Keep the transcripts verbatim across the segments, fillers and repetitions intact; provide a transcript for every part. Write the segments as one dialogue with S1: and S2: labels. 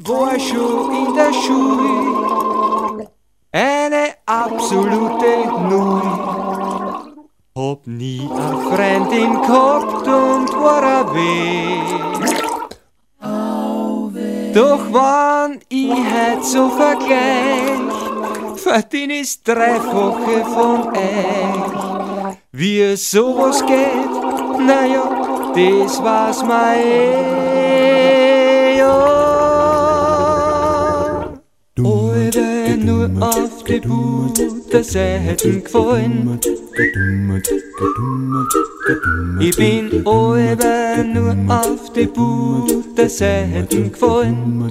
S1: war schon in der Schule eine absolute Null. Hab nie eine Freundin gehabt und war ein Weh. Doch wann ich heut so vergleich, verdien ich's Dreifache von euch. Wie sowas geht, naja, das weiß man eh, ja. Alle nur auf die Butterseiten gefallen. Ich bin alle nur auf die Butterseiten gefallen.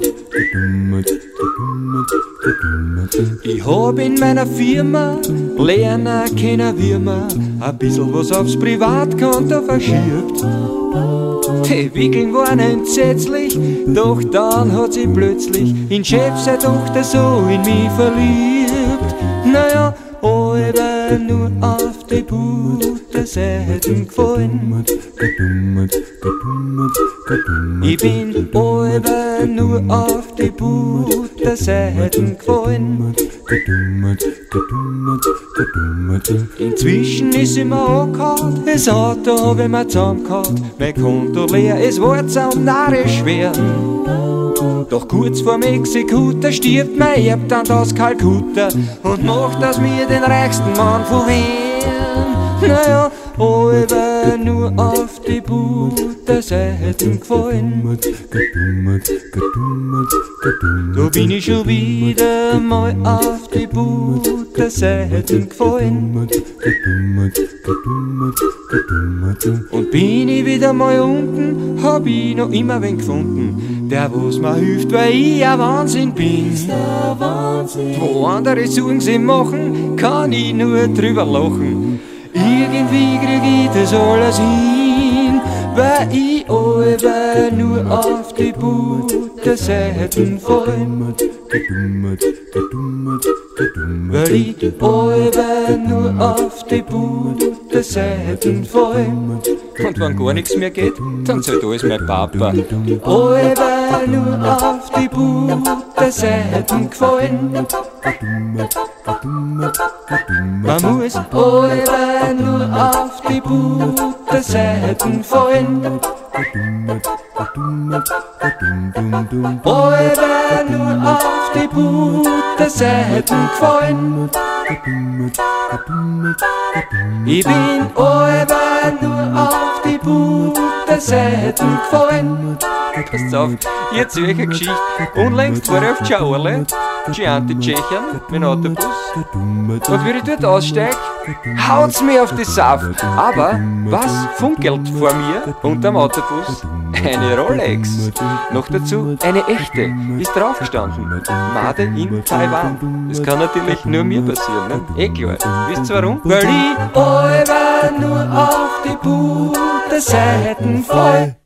S1: Ich hab in meiner Firma lernen können, wie man ein bisschen was aufs Privatkonto verschiebt. Die Wickeln waren entsetzlich, doch dann hat sie plötzlich in Chef seine Tochter so in mich verliebt. Naja, alle nur auf die Butterseiten gefallen. Ich bin alle nur auf die Butterseiten gefallen. Inzwischen ist sie mir angehauen, das Auto hab ich mir zusammengehauen. Mein Konto leer, es war zum narrisch schwer. Doch kurz vor Mexiko stirbt mein Erbtant aus Kalkutta und macht aus mir den reichsten Mann von Wien. Naja, alle nur auf die Butterseiten gefallen. Da bin ich schon wieder mal auf die Butterseiten gefallen. Und bin ich wieder mal unten, hab ich noch immer wen gefunden, der was mir hilft, weil ich ein Wahnsinn bin. Wo andere Sorgen sie machen, kann ich nur drüber lachen. Irgendwie krieg ich das alles hin, weil ich alle nur auf die Butterseiten fallen. Weil ich alle nur auf die Butterseiten fallen. Und wenn gar nichts mehr geht, dann zahlt alles mein Papa. Alle nur auf die Butterseiten gefallen. Man muss alle nur auf die Butterseiten fallen. Alle nur auf die Butterseiten gefallen. Ich bin alle nur auf die Butterseiten gefallen. Passt auf, jetzt welche Geschichte. Unlängst war ich auf Tschauerle, Chianti Tschechien, mit dem Autobus. Und wie ich dort aussteig, haut's mir auf die Saft. Aber was funkelt vor mir unterm Autobus? Eine Rolex. Noch dazu eine echte. Ist draufgestanden. Made in Taiwan. Das kann natürlich nur mir passieren, ne? Eh klar. Wisst ihr warum? Weil ich alle nur auf die Butterseiten fall.